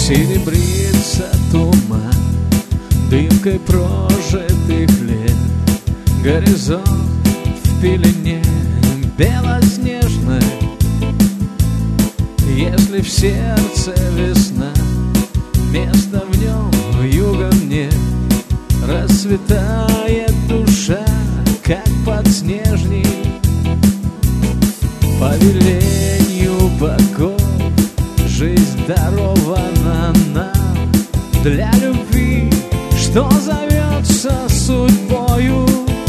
Серебрится туман дымкой прожитых лет, горизонт в пелене белоснежной. Если в сердце весна, места в нем югом нет. Расцветает душа, как подснежник, по велению богов. Жизнь дарована нам для любви, что зовется судьбою.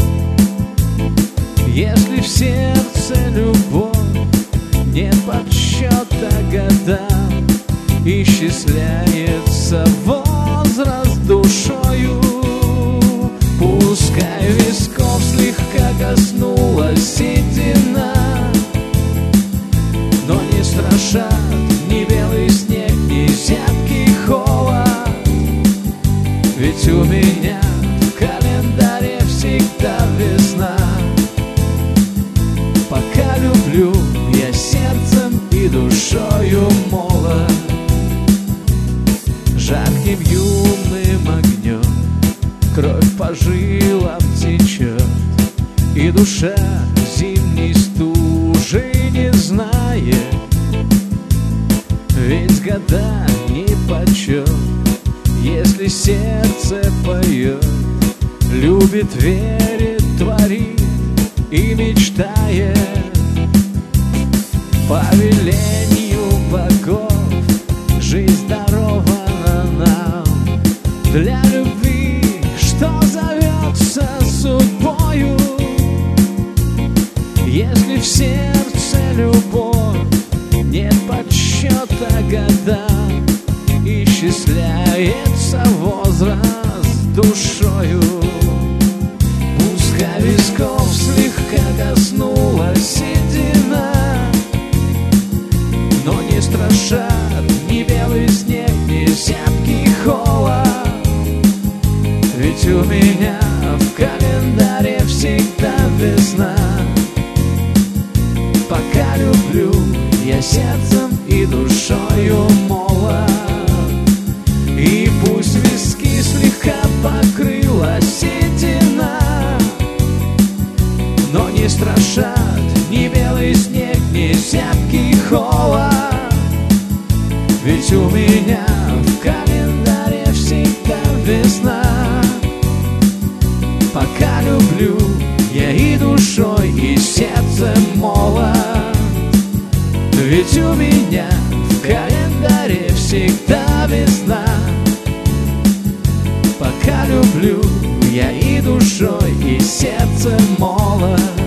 Если в сердце любовь, нет подсчета годам, исчисляется возраст душою. Пускай висков слегка коснулась седина, но не страшат ни белый снег, ни зябкий холод. Ведь у меня в календаре всегда весна. Пока люблю я сердцем и душою молод, жарким юным огнем кровь по жилам течет, и душа зимней стужи не знает. Ведь года нипочем, если сердце поет, любит, верит, творит и мечтает. По велению богов жизнь дарована нам для любви, что зовется судьбою. Если в сердце любовь, нет подсчета годам, исчисляется возраст душою. Пускай висков слегка коснулась седина, но не страшат ни белый снег, ни зябкий холод. Ведь у меня в календаре всегда весна. Пока люблю я сердцем и душою молод. И пусть виски слегка покрыла седина, но не страшат ни белый снег, ни зябкий холод. Ведь у меня в календаре всегда весна. Пока люблю я и душой, и сердцем молод. Ведь у меня в календаре всегда весна. Пока люблю я и душой, и сердцем молод.